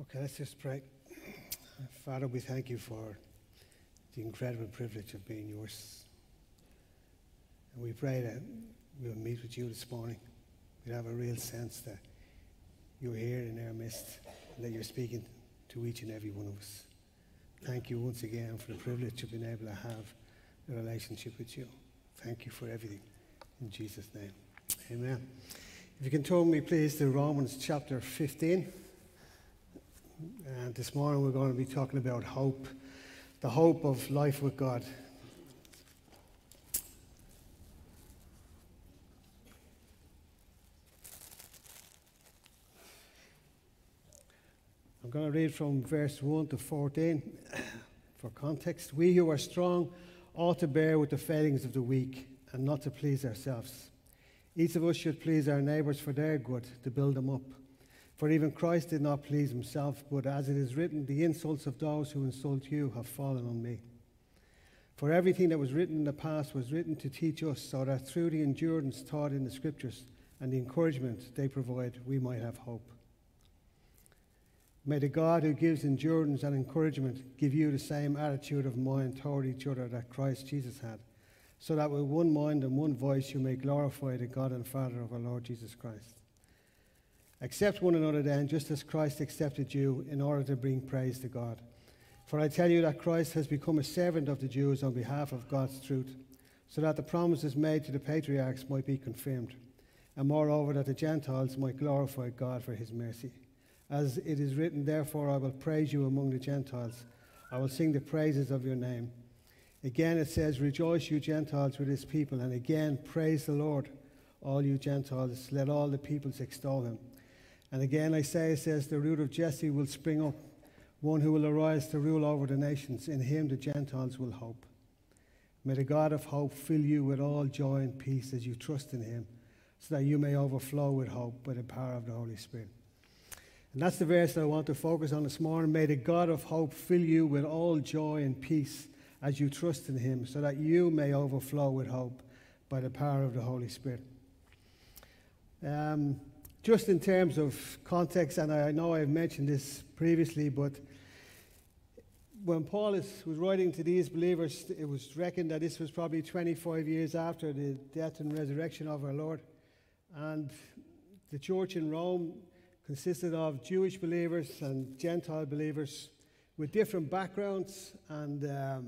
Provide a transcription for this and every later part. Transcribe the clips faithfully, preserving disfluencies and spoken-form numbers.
Okay, let's just pray. Father, we thank you for the incredible privilege of being yours. And we pray that we'll meet with you this morning. We'll have a real sense that you're here in our midst and that you're speaking to each and every one of us. Thank you once again for the privilege of being able to have a relationship with you. Thank you for everything. In Jesus' name, amen. If you can turn me, please, to Romans chapter fifteen. And this morning we're going to be talking about hope, the hope of life with God. I'm going to read from verse one to fourteen for context. We who are strong ought to bear with the failings of the weak and not to please ourselves. Each of us should please our neighbours for their good, to build them up. For even Christ did not please himself, but as it is written, the insults of those who insult you have fallen on me. For everything that was written in the past was written to teach us, so that through the endurance taught in the Scriptures and the encouragement they provide, we might have hope. May the God who gives endurance and encouragement give you the same attitude of mind toward each other that Christ Jesus had, so that with one mind and one voice you may glorify the God and Father of our Lord Jesus Christ. Accept one another then, just as Christ accepted you, in order to bring praise to God. For I tell you that Christ has become a servant of the Jews on behalf of God's truth, so that the promises made to the patriarchs might be confirmed, and moreover that the Gentiles might glorify God for his mercy. As it is written, therefore I will praise you among the Gentiles. I will sing the praises of your name. Again it says, rejoice you Gentiles with his people. And again, praise the Lord, all you Gentiles. Let all the peoples extol him. And again Isaiah says, the root of Jesse will spring up, one who will arise to rule over the nations. In him the Gentiles will hope. May the God of hope fill you with all joy and peace as you trust in him, so that you may overflow with hope by the power of the Holy Spirit. And that's the verse that I want to focus on this morning. May the God of hope fill you with all joy and peace as you trust in him, so that you may overflow with hope by the power of the Holy Spirit. Um, just in terms of context, and I know I've mentioned this previously, but when Paul is, was writing to these believers, it was reckoned that this was probably twenty-five years after the death and resurrection of our Lord. And the church in Rome consisted of Jewish believers and Gentile believers with different backgrounds, and um,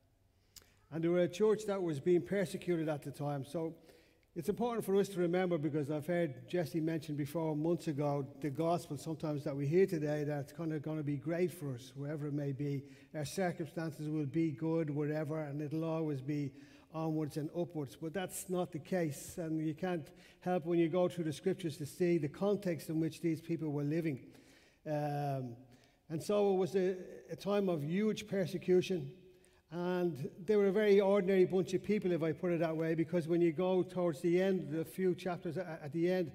and they were a church that was being persecuted at the time. So it's important for us to remember, because I've heard Jesse mention before months ago the gospel sometimes that we hear today, that's kind of going to be great for us, wherever it may be. Our circumstances will be good, wherever, and it'll always be onwards and upwards. But that's not the case, and you can't help when you go through the scriptures to see the context in which these people were living. Um, and so it was a, a time of huge persecution, and they were a very ordinary bunch of people, if I put it that way, because when you go towards the end, the few chapters at the end,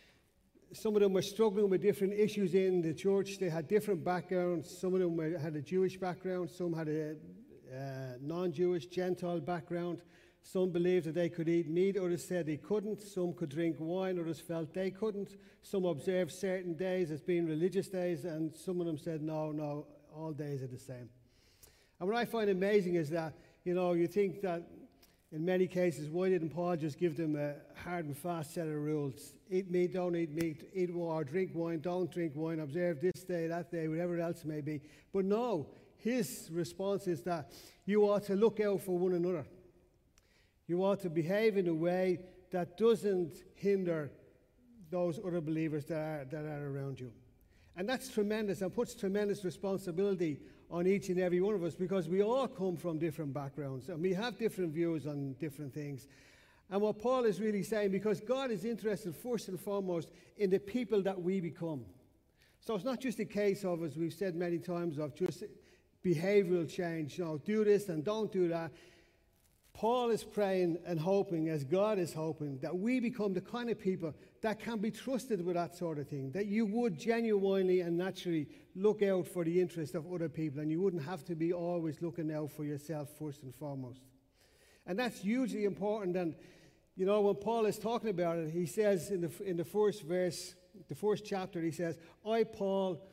some of them were struggling with different issues in the church. They had different backgrounds. Some of them were, had a Jewish background, some had a Uh, non-Jewish, Gentile background. Some believed that they could eat meat, others said they couldn't. Some could drink wine, others felt they couldn't. Some observed certain days as being religious days, and some of them said, no, no, all days are the same. And what I find amazing is that, you know, you think that in many cases, why didn't Paul just give them a hard and fast set of rules? Eat meat, don't eat meat, eat or drink wine, don't drink wine, observe this day, that day, whatever else it may be. But no, his response is that you ought to look out for one another. You ought to behave in a way that doesn't hinder those other believers that are, that are around you. And that's tremendous, and puts tremendous responsibility on each and every one of us, because we all come from different backgrounds and we have different views on different things. And what Paul is really saying, because God is interested first and foremost in the people that we become. So it's not just a case of, as we've said many times, of just behavioral change, you know, do this and don't do that. Paul is praying and hoping, as God is hoping, that we become the kind of people that can be trusted with that sort of thing, that you would genuinely and naturally look out for the interest of other people, and you wouldn't have to be always looking out for yourself first and foremost. And that's hugely important. And, you know, when Paul is talking about it, he says in the, in the first verse, the first chapter, he says, I, Paul,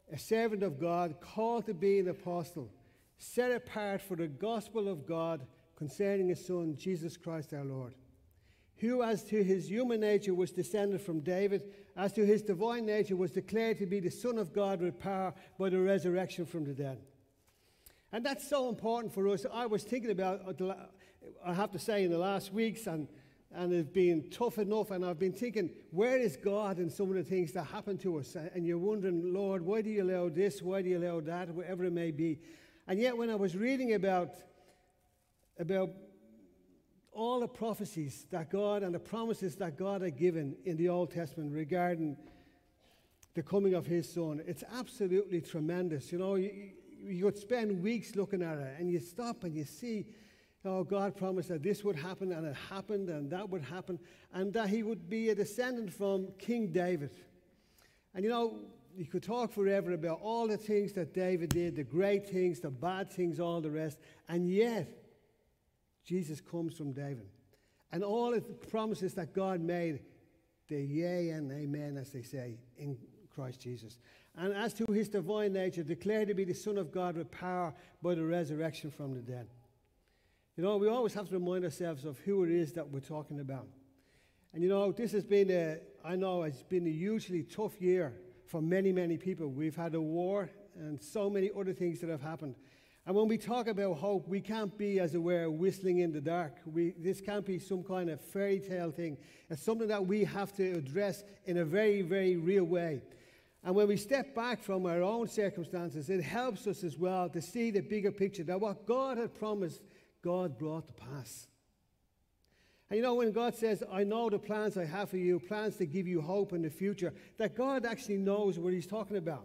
a servant of God, called to be an apostle, set apart for the gospel of God concerning his Son, Jesus Christ our Lord, who as to his human nature was descended from David, as to his divine nature was declared to be the Son of God with power by the resurrection from the dead. And that's so important for us. I was thinking about, I have to say, in the last weeks, and, and it's been tough enough, and I've been thinking, where is God in some of the things that happen to us? And you're wondering, Lord, why do you allow this? Why do you allow that? Whatever it may be. And yet when I was reading about, about all the prophecies that God and the promises that God had given in the Old Testament regarding the coming of his Son, it's absolutely tremendous. You know, you, you could spend weeks looking at it, and you stop and you see, oh, God promised that this would happen, and it happened, and that would happen, and that he would be a descendant from King David. And you know, you could talk forever about all the things that David did, the great things, the bad things, all the rest, and yet Jesus comes from David. And all the promises that God made, they're yea and amen, as they say, in Christ Jesus. And as to his divine nature, declared to be the Son of God with power by the resurrection from the dead. You know, we always have to remind ourselves of who it is that we're talking about. And you know, this has been a, I know it's been a hugely tough year for many, many people. We've had a war and so many other things that have happened. And when we talk about hope, we can't be, as it were, whistling in the dark. We, this can't be some kind of fairy tale thing. It's something that we have to address in a very, very real way. And when we step back from our own circumstances, it helps us as well to see the bigger picture, that what God had promised, God brought to pass. And you know, when God says, I know the plans I have for you, plans to give you hope in the future, that God actually knows what he's talking about.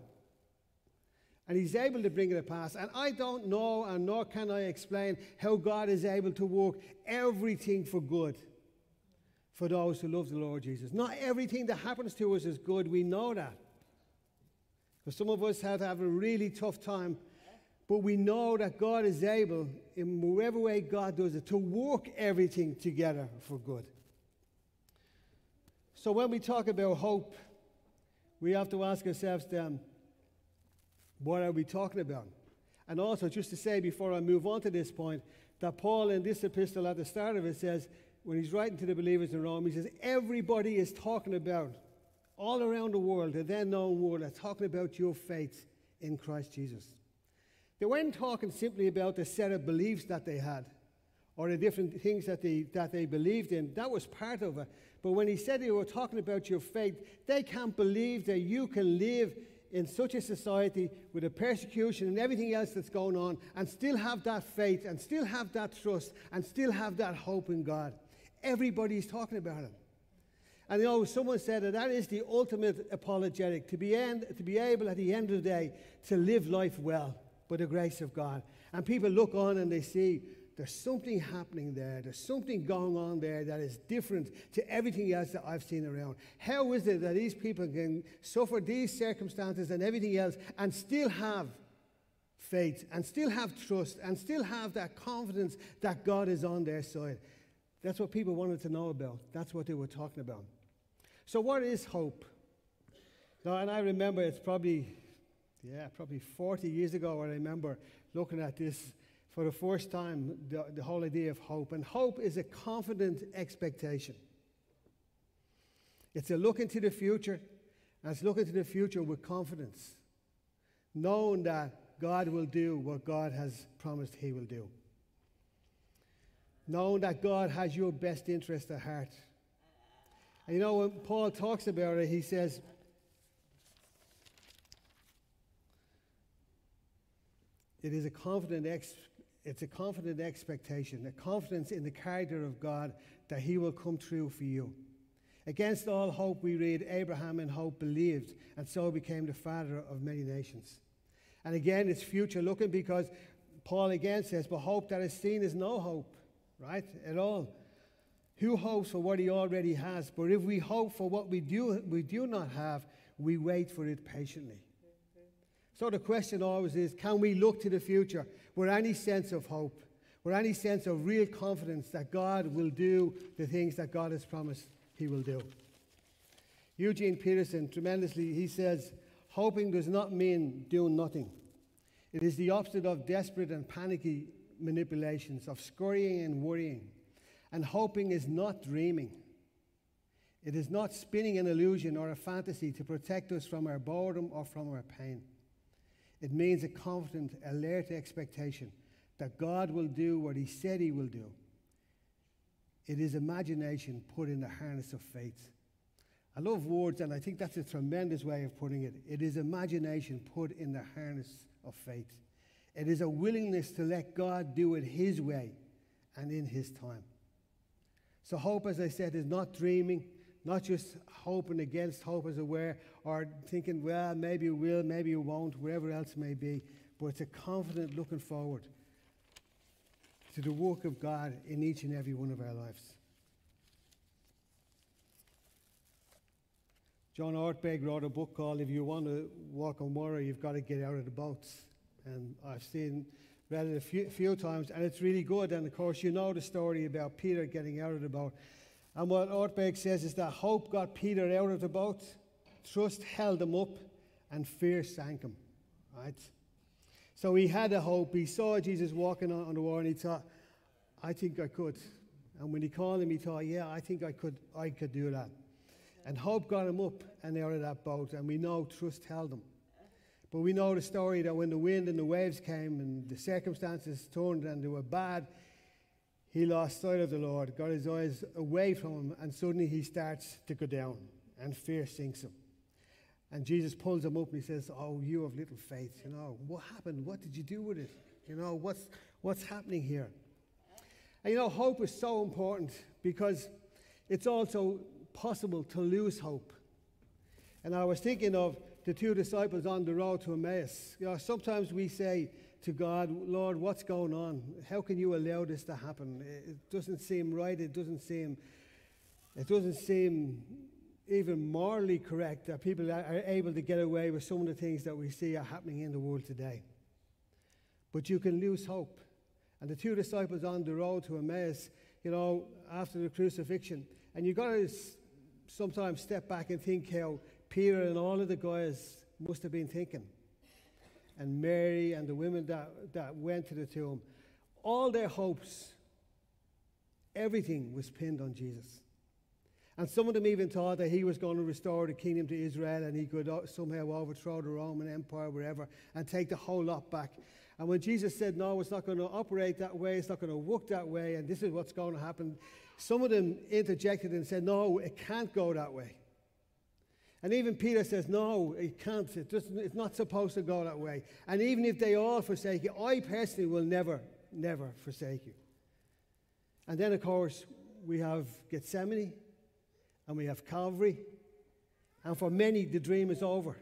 And he's able to bring it to pass. And I don't know, and nor can I explain, how God is able to work everything for good for those who love the Lord Jesus. Not everything that happens to us is good. We know that. Because some of us have to have a really tough time. But we know that God is able, in whatever way God does it, to work everything together for good. So when we talk about hope, we have to ask ourselves then, what are we talking about? And also, just to say before I move on to this point, that Paul in this epistle at the start of it says, when he's writing to the believers in Rome, he says, everybody is talking about, all around the world, the then known world, are talking about your faith in Christ Jesus. They weren't talking simply about the set of beliefs that they had, or the different things that they, that they believed in. That was part of it. But when he said they were talking about your faith, they can't believe that you can live in such a society with the persecution and everything else that's going on, and still have that faith, and still have that trust, and still have that hope in God. Everybody's talking about it. And you know, someone said that that is the ultimate apologetic, to be, end, to be able at the end of the day to live life well by the grace of God. And people look on and they see there's something happening there. There's something going on there that is different to everything else that I've seen around. How is it that these people can suffer these circumstances and everything else and still have faith and still have trust and still have that confidence that God is on their side? That's what people wanted to know about. That's what they were talking about. So what is hope? Now, and I remember it's probably, yeah, probably forty years ago I remember looking at this for the first time, the, the whole idea of hope. And hope is a confident expectation. It's a look into the future, and it's looking to the future with confidence, knowing that God will do what God has promised he will do. Knowing that God has your best interest at heart. And you know, when Paul talks about it, he says, it is a confident ex- it's a confident expectation, a confidence in the character of God that he will come true for you. Against all hope, we read, Abraham in hope believed, and so became the father of many nations. And again, it's future looking, because Paul again says, but hope that is seen is no hope, right, at all. Who hopes for what he already has? But if we hope for what we do, we do not have, we wait for it patiently. So the question always is, can we look to the future with any sense of hope, with any sense of real confidence that God will do the things that God has promised he will do? Eugene Peterson, tremendously, he says, Hoping does not mean doing nothing. It is the opposite of desperate and panicky manipulations, of scurrying and worrying. And hoping is not dreaming. It is not spinning an illusion or a fantasy to protect us from our boredom or from our pain. It means a confident, alert expectation that God will do what he said he will do. It is imagination put in the harness of faith. I love words, and I think that's a tremendous way of putting it. It is imagination put in the harness of faith. It is a willingness to let God do it his way and in his time. So hope, as I said, is not dreaming, not just hoping against hope, as it were, or thinking, well, maybe you will, maybe you won't, wherever else it may be. But it's a confident looking forward to the work of God in each and every one of our lives. John Ortberg wrote a book called If You Want to Walk on Water, You've Got to Get Out of the Boats. And I've seen, read it a few, few times, and it's really good. And of course, you know the story about Peter getting out of the boat. And what Ortberg says is that hope got Peter out of the boat, trust held him up, and fear sank him. Right? So he had a hope. He saw Jesus walking on, on the water, and he thought, I think I could. And when he called him, he thought, yeah, I think I could, I could do that. And hope got him up and out of that boat, and we know trust held him. But we know the story that when the wind and the waves came and the circumstances turned and they were bad, he lost sight of the Lord, got his eyes away from him, and suddenly he starts to go down, and fear sinks him. And Jesus pulls him up and he says, oh, you have little faith. You know, what happened? What did you do with it? You know, what's, what's happening here? And you know, hope is so important because it's also possible to lose hope. And I was thinking of the two disciples on the road to Emmaus. You know, sometimes we say to God, Lord, what's going on? How can you allow this to happen? It doesn't seem right. It doesn't seem, it doesn't seem even morally correct that people are able to get away with some of the things that we see are happening in the world today. But you can lose hope. And the two disciples on the road to Emmaus, you know, after the crucifixion, and you've got to sometimes step back and think how Peter and all of the guys must have been thinking. And Mary and the women that, that went to the tomb. All their hopes, everything was pinned on Jesus. And some of them even thought that he was going to restore the kingdom to Israel and he could somehow overthrow the Roman Empire, wherever, and take the whole lot back. And when Jesus said, no, it's not going to operate that way, it's not going to work that way, and this is what's going to happen, some of them interjected and said, no, it can't go that way. And even Peter says, no, it can't. It doesn't, it's not supposed to go that way. And even if they all forsake you, I personally will never, never forsake you. And then, of course, we have Gethsemane, and we have Calvary. And for many, the dream is over.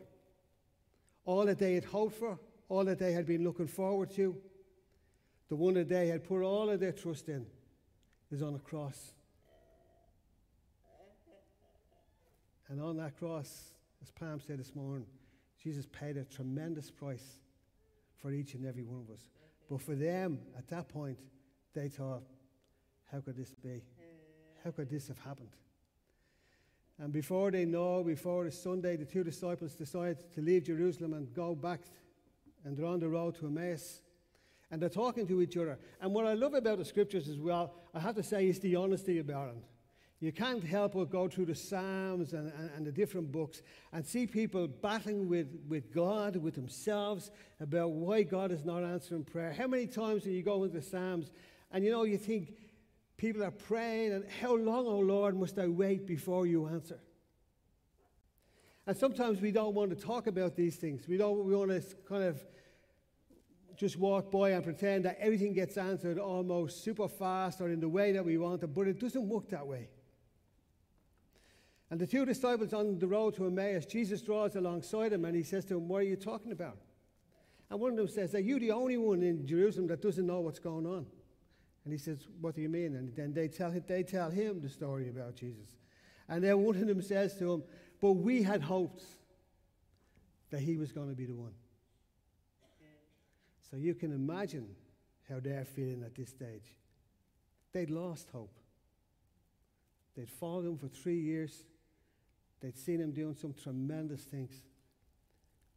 All that they had hoped for, all that they had been looking forward to, the one that they had put all of their trust in, is on a cross. And on that cross, as Pam said this morning, Jesus paid a tremendous price for each and every one of us. But for them, at that point, they thought, how could this be? How could this have happened? And before they know, before the Sunday, the two disciples decide to leave Jerusalem and go back, and they're on the road to Emmaus. And they're talking to each other. And what I love about the scriptures as well, I have to say, is the honesty about it. You can't help but go through the Psalms and, and, and the different books and see people battling with, with God, with themselves, about why God is not answering prayer. How many times do you go into the Psalms and, you know, you think people are praying, and how long, oh Lord, must I wait before you answer? And sometimes we don't want to talk about these things. We don't. We want to kind of just walk by and pretend that everything gets answered almost super fast or in the way that we want it, but it doesn't work that way. And the two disciples on the road to Emmaus, Jesus draws alongside them and he says to them, what are you talking about? And one of them says, are you the only one in Jerusalem that doesn't know what's going on? And he says, what do you mean? And then they tell, they tell him the story about Jesus. And then one of them says to him, but we had hoped that he was going to be the one. So you can imagine how they're feeling at this stage. They'd lost hope. They'd followed him for three years. They'd seen him doing some tremendous things.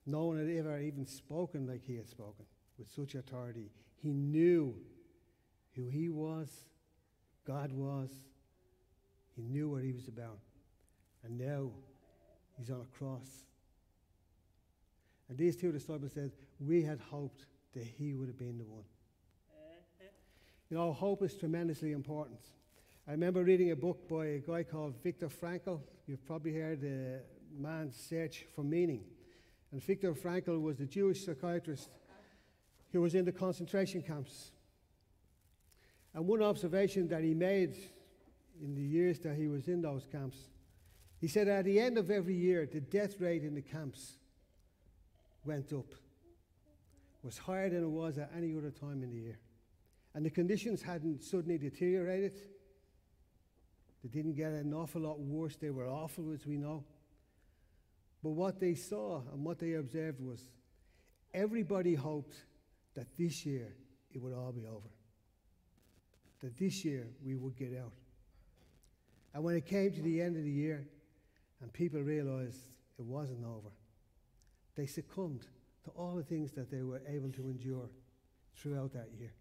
No one had ever even spoken like he had spoken, with such authority. He knew who he was, God was. He knew what he was about. And now he's on a cross. And these two disciples said, we had hoped that he would have been the one. You know, hope is tremendously important. I remember reading a book by a guy called Viktor Frankl. You've probably heard the Man's Search for Meaning. And Viktor Frankl was the Jewish psychiatrist who was in the concentration camps. And one observation that he made in the years that he was in those camps, he said at the end of every year, the death rate in the camps went up. It was higher than it was at any other time in the year. And the conditions hadn't suddenly deteriorated. They didn't get an awful lot worse. They were awful, as we know. But what they saw and what they observed was everybody hoped that this year it would all be over. That this year we would get out. And when it came to the end of the year and people realized it wasn't over, they succumbed to all the things that they were able to endure throughout that year.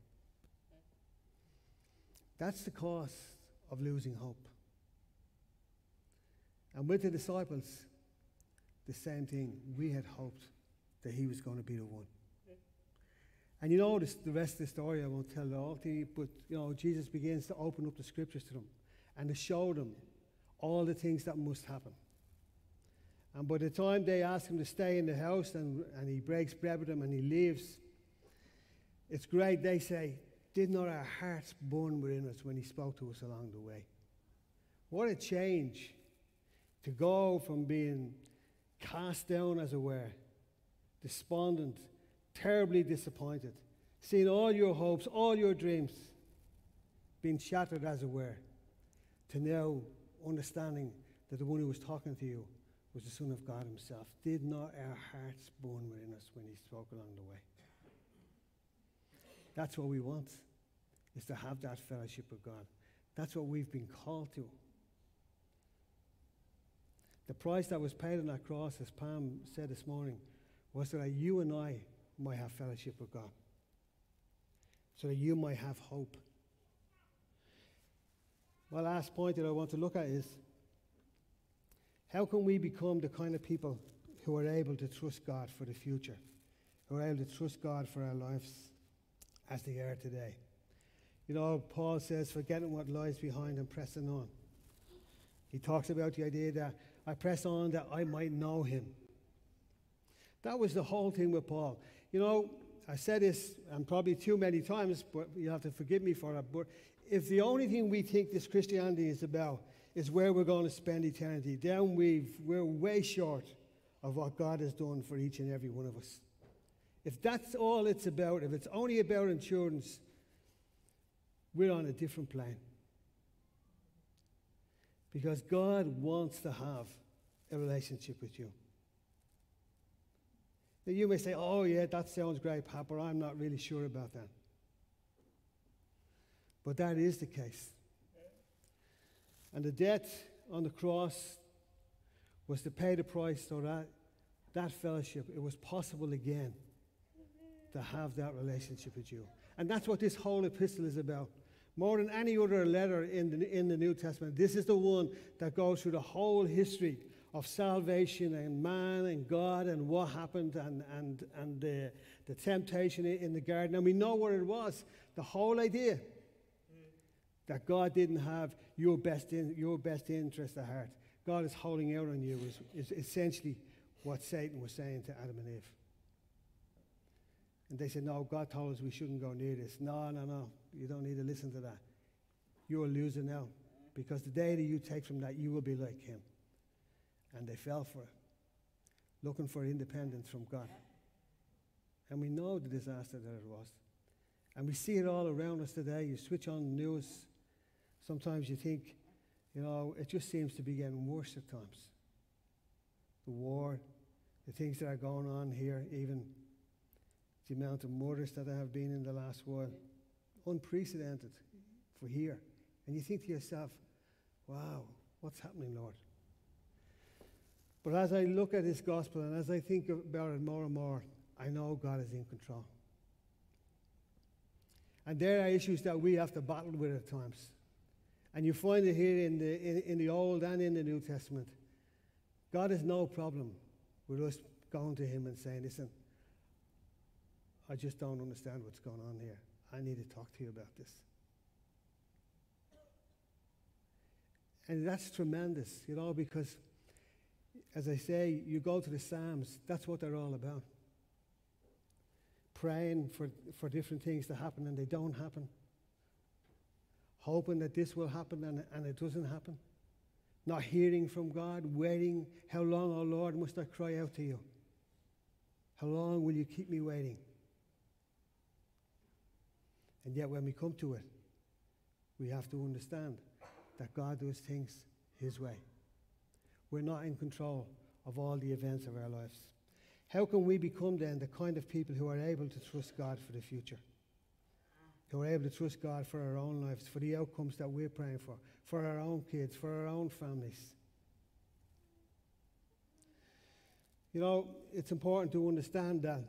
That's the cost of losing hope. And with the disciples, the same thing. We had hoped that he was going to be the one. And you know this, the rest of the story, I won't tell it all to you, but you know, Jesus begins to open up the scriptures to them and to show them all the things that must happen. And by the time they ask him to stay in the house and, and he breaks bread with them and he leaves, it's great. They say, did not our hearts burn within us when he spoke to us along the way? What a change to go from being cast down, as it were, despondent, terribly disappointed, seeing all your hopes, all your dreams being shattered, as it were, to now understanding that the one who was talking to you was the Son of God himself. Did not our hearts burn within us when he spoke along the way? That's what we want, is to have that fellowship with God. That's what we've been called to. The price that was paid on that cross, as Pam said this morning, was so that you and I might have fellowship with God, so that you might have hope. My last point that I want to look at is, how can we become the kind of people who are able to trust God for the future, who are able to trust God for our lives as they are today? You know, Paul says, forgetting what lies behind and pressing on. He talks about the idea that I press on that I might know him. That was the whole thing with Paul. You know, I said this, and probably too many times, but you have to forgive me for it. But if the only thing we think this Christianity is about is where we're going to spend eternity, then we've, we're way short of what God has done for each and every one of us. If that's all it's about, if it's only about insurance, we're on a different plane. Because God wants to have a relationship with you. Now you may say, oh yeah, that sounds great, Pat, but I'm not really sure about that. But that is the case. And the death on the cross was to pay the price so that that fellowship, it was possible again to have that relationship with you. And that's what this whole epistle is about. More than any other letter in the, in the New Testament, this is the one that goes through the whole history of salvation and man and God and what happened and, and, and the, the temptation in the garden. And we know what it was. The whole idea that God didn't have your best, in, your best interest at heart. God is holding out on you is, is essentially what Satan was saying to Adam and Eve. And they said, no, God told us we shouldn't go near this. No, no, no, you don't need to listen to that. You're a loser now, because the day that you take from that, you will be like him. And they fell for it, looking for independence from God. And we know the disaster that it was. And we see it all around us today. You switch on the news, sometimes you think, you know, it just seems to be getting worse at times. The war, the things that are going on here, even the amount of murders that there have been in the last while, unprecedented for here. And you think to yourself, wow, what's happening, Lord? But as I look at this gospel and as I think about it more and more, I know God is in control. And there are issues that we have to battle with at times. And you find it here in the, in, in the Old and in the New Testament. God has no problem with us going to him and saying, listen, I just don't understand what's going on here. I need to talk to you about this. And that's tremendous, you know, because, as I say, you go to the Psalms, that's what they're all about. Praying for, for different things to happen and they don't happen. Hoping that this will happen and, and it doesn't happen. Not hearing from God, waiting. How long, oh Lord, must I cry out to you? How long will you keep me waiting? And yet when we come to it, we have to understand that God does things his way. We're not in control of all the events of our lives. How can we become then the kind of people who are able to trust God for the future? Who are able to trust God for our own lives, for the outcomes that we're praying for, for our own kids, for our own families. You know, it's important to understand that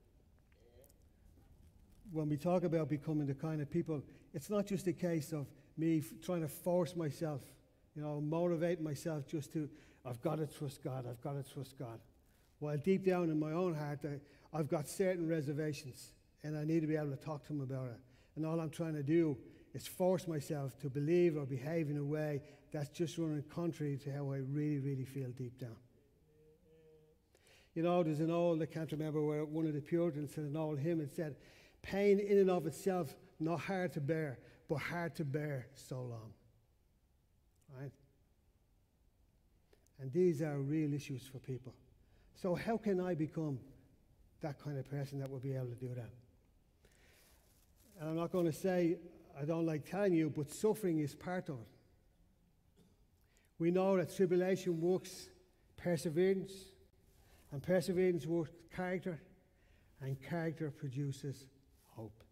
when we talk about becoming the kind of people, it's not just a case of me f- trying to force myself, you know, motivate myself just to, I've got to trust God, I've got to trust God. While deep down in my own heart, I, I've got certain reservations and I need to be able to talk to him about it. And all I'm trying to do is force myself to believe or behave in a way that's just running contrary to how I really, really feel deep down. You know, there's an old, I can't remember where one of the Puritans said an old hymn, it said, pain in and of itself, not hard to bear, but hard to bear so long. Right? And these are real issues for people. So how can I become that kind of person that will be able to do that? And I'm not going to say, I don't like telling you, but suffering is part of it. We know that tribulation works perseverance, and perseverance works character, and character produces hope.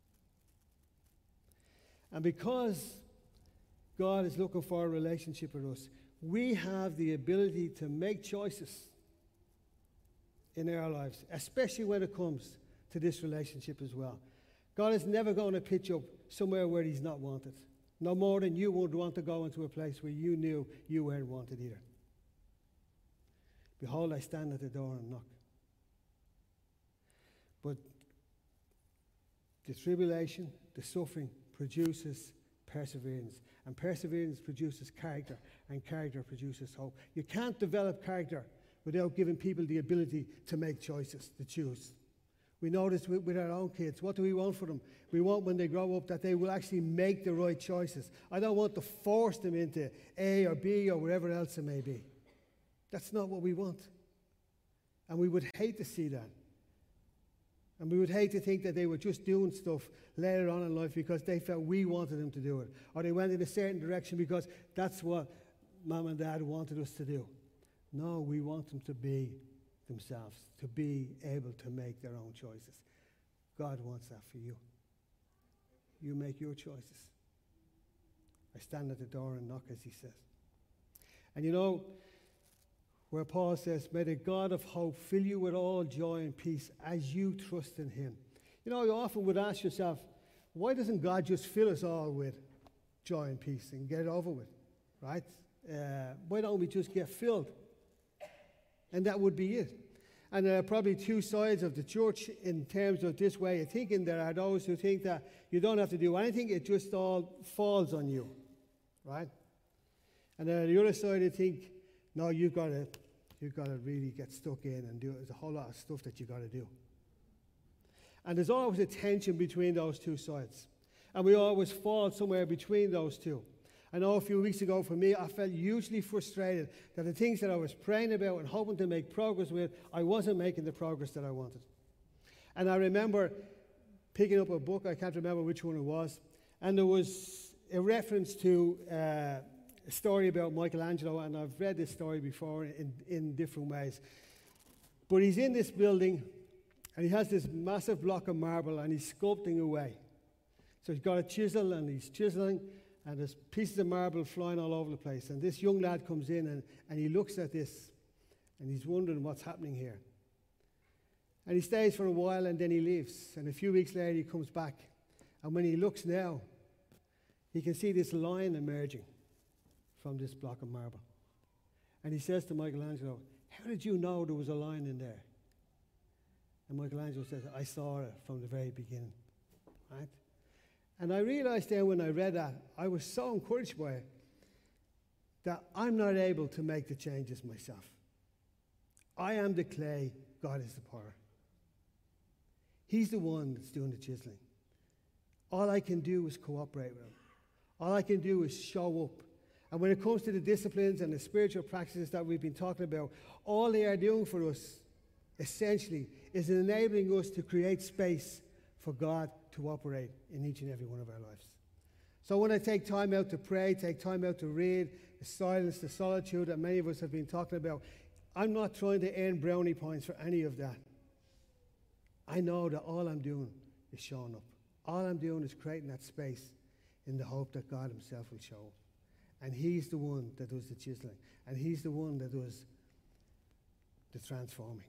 And because God is looking for a relationship with us, we have the ability to make choices in our lives, especially when it comes to this relationship as well. God is never going to pitch up somewhere where he's not wanted. No more than you would want to go into a place where you knew you weren't wanted either. Behold, I stand at the door and knock. But the tribulation, the suffering produces perseverance. And perseverance produces character, and character produces hope. You can't develop character without giving people the ability to make choices, to choose. We know this with, with our own kids. What do we want for them? We want when they grow up that they will actually make the right choices. I don't want to force them into A or B or wherever else it may be. That's not what we want. And we would hate to see that. And we would hate to think that they were just doing stuff later on in life because they felt we wanted them to do it. Or they went in a certain direction because that's what Mom and Dad wanted us to do. No, we want them to be themselves, to be able to make their own choices. God wants that for you. You make your choices. I stand at the door and knock, as he says. And you know, where Paul says, may the God of hope fill you with all joy and peace as you trust in him. You know, you often would ask yourself, why doesn't God just fill us all with joy and peace and get it over with, right? Uh, why don't we just get filled? And that would be it. And there are probably two sides of the church in terms of this way of thinking. There are those who think that you don't have to do anything, it just all falls on you, right? And then the other side, I think, no, you've got to, you've got to really get stuck in and do it. There's a whole lot of stuff that you've got to do. And there's always a tension between those two sides. And we always fall somewhere between those two. I know a few weeks ago for me, I felt hugely frustrated that the things that I was praying about and hoping to make progress with, I wasn't making the progress that I wanted. And I remember picking up a book, I can't remember which one it was, and there was a reference to uh, a story about Michelangelo, and I've read this story before in, in different ways. But he's in this building, and he has this massive block of marble, and he's sculpting away. So he's got a chisel, and he's chiseling, and there's pieces of marble flying all over the place. And this young lad comes in, and, and he looks at this, and he's wondering what's happening here. And he stays for a while and then he leaves. And a few weeks later he comes back. And when he looks now, he can see this line emerging from this block of marble. And he says to Michelangelo, "How did you know there was a line in there?" And Michelangelo says, "I saw it from the very beginning." Right? And I realized then when I read that, I was so encouraged by it, that I'm not able to make the changes myself. I am the clay, God is the potter. He's the one that's doing the chiseling. All I can do is cooperate with him. All I can do is show up. And when it comes to the disciplines and the spiritual practices that we've been talking about, all they are doing for us, essentially, is enabling us to create space for God to operate in each and every one of our lives. So when I take time out to pray, take time out to read, the silence, the solitude that many of us have been talking about, I'm not trying to earn brownie points for any of that. I know that all I'm doing is showing up. All I'm doing is creating that space in the hope that God himself will show up. And he's the one that does the chiseling. And he's the one that does the transforming.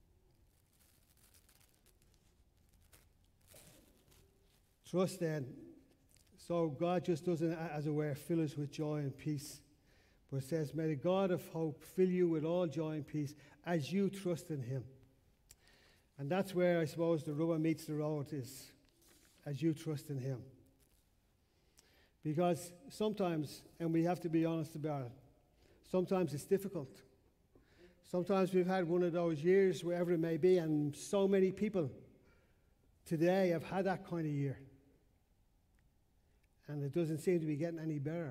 Trust then. So God just doesn't, as it were, fill us with joy and peace. But it says, "May the God of hope fill you with all joy and peace as you trust in him." And that's where I suppose the rubber meets the road, is as you trust in him. Because sometimes, and we have to be honest about it, sometimes it's difficult. Sometimes we've had one of those years, wherever it may be, and so many people today have had that kind of year. And it doesn't seem to be getting any better.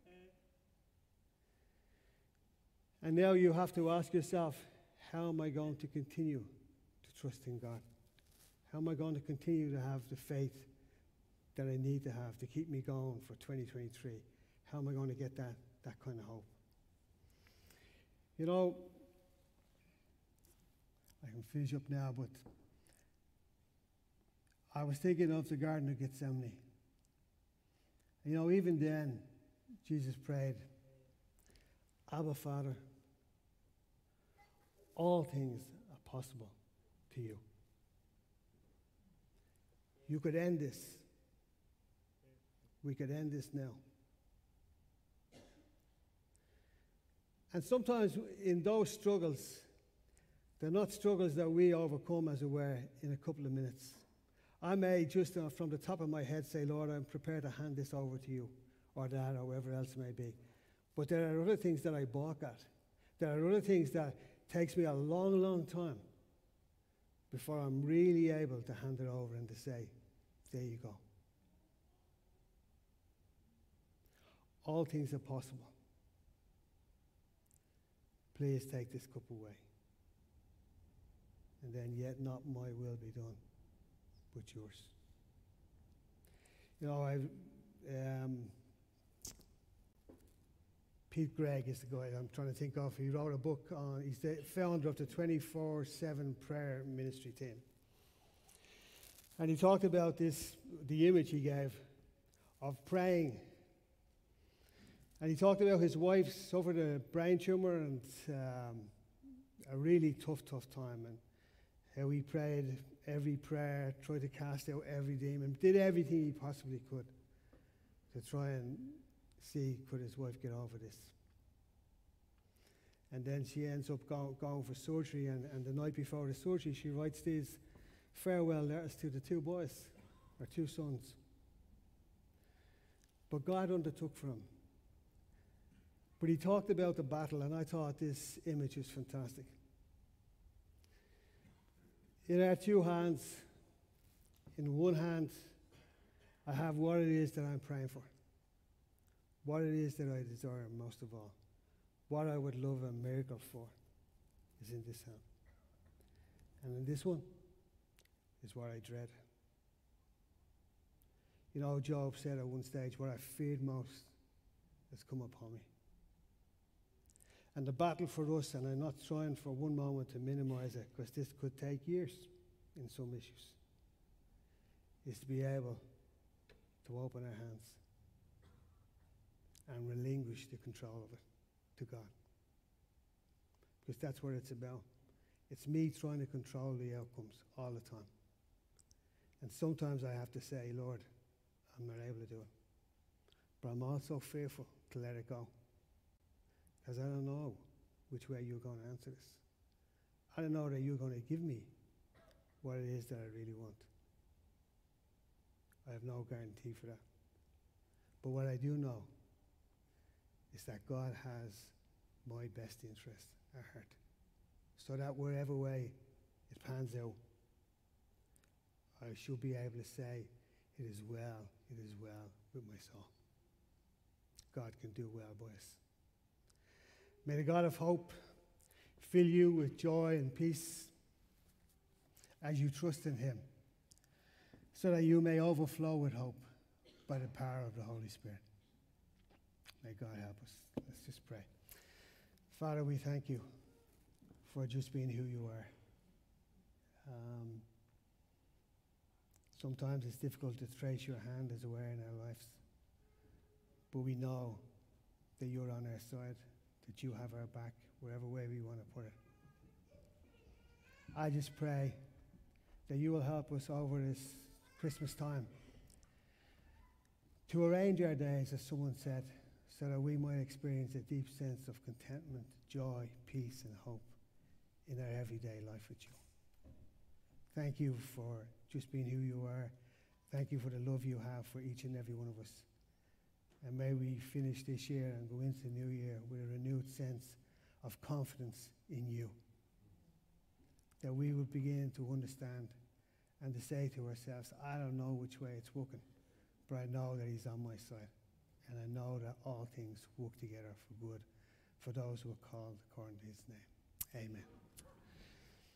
And now you have to ask yourself, how am I going to continue to trust in God? How am I going to continue to have the faith that I need to have to keep me going for twenty twenty-three? How am I going to get that, that kind of hope? You know, I can finish up now, but I was thinking of the Garden of Gethsemane. You know, even then, Jesus prayed, "Abba, Father, all things are possible to you. You could end this. We could end this now." And sometimes in those struggles, they're not struggles that we overcome, as it were, in a couple of minutes. I may just uh, from the top of my head say, "Lord, I'm prepared to hand this over to you," or that, or whatever else it may be. But there are other things that I balk at. There are other things that takes me a long, long time before I'm really able to hand it over and to say, "There you go. All things are possible. Please take this cup away. And then, yet not my will be done, but yours." You know, I, um, Pete Gregg is the guy I'm trying to think of. He wrote a book on, he's the founder of the twenty-four seven prayer ministry team. And he talked about this, the image he gave of praying. And he talked about his wife suffered a brain tumor and um, a really tough, tough time. And how he prayed every prayer, tried to cast out every demon, did everything he possibly could to try and see could his wife get over this. And then she ends up go, going for surgery, and, and the night before the surgery she writes these farewell letters to the two boys, or two sons. But God undertook for him. But he talked about the battle, and I thought this image is fantastic. In our two hands, in one hand, I have what it is that I'm praying for, what it is that I desire most of all, what I would love a miracle for is in this hand. And in this one is what I dread. You know, Job said at one stage, "What I feared most has come upon me." And the battle for us, and I'm not trying for one moment to minimize it, because this could take years in some issues, is to be able to open our hands and relinquish the control of it to God. because that's what it's about. It's me trying to control the outcomes all the time. And sometimes I have to say, Lord, I'm not able to do it. But I'm also fearful to let it go, because I don't know which way you're going to answer this. I don't know that you're going to give me what it is that I really want. I have no guarantee for that. But what I do know is that God has my best interest at heart, so that wherever way it pans out, I should be able to say, it is well, it is well with my soul. God can do well by us. May the God of hope fill you with joy and peace as you trust in him, so that you may overflow with hope by the power of the Holy Spirit. May God help us. Let's just pray. Father, we thank you for just being who you are. Um, sometimes it's difficult to trace your hand, as it were, in our lives. But we know that you're on our side, that you have our back, wherever way we want to put it. I just pray that you will help us over this Christmas time to arrange our days, as someone said, so that we might experience a deep sense of contentment, joy, peace, and hope in our everyday life with you. Thank you for just being who you are. Thank you for the love you have for each and every one of us. And may we finish this year and go into the new year with a renewed sense of confidence in you. That we would begin to understand and to say to ourselves, I don't know which way it's working, but I know that he's on my side. And I know that all things work together for good for those who are called according to his name. Amen.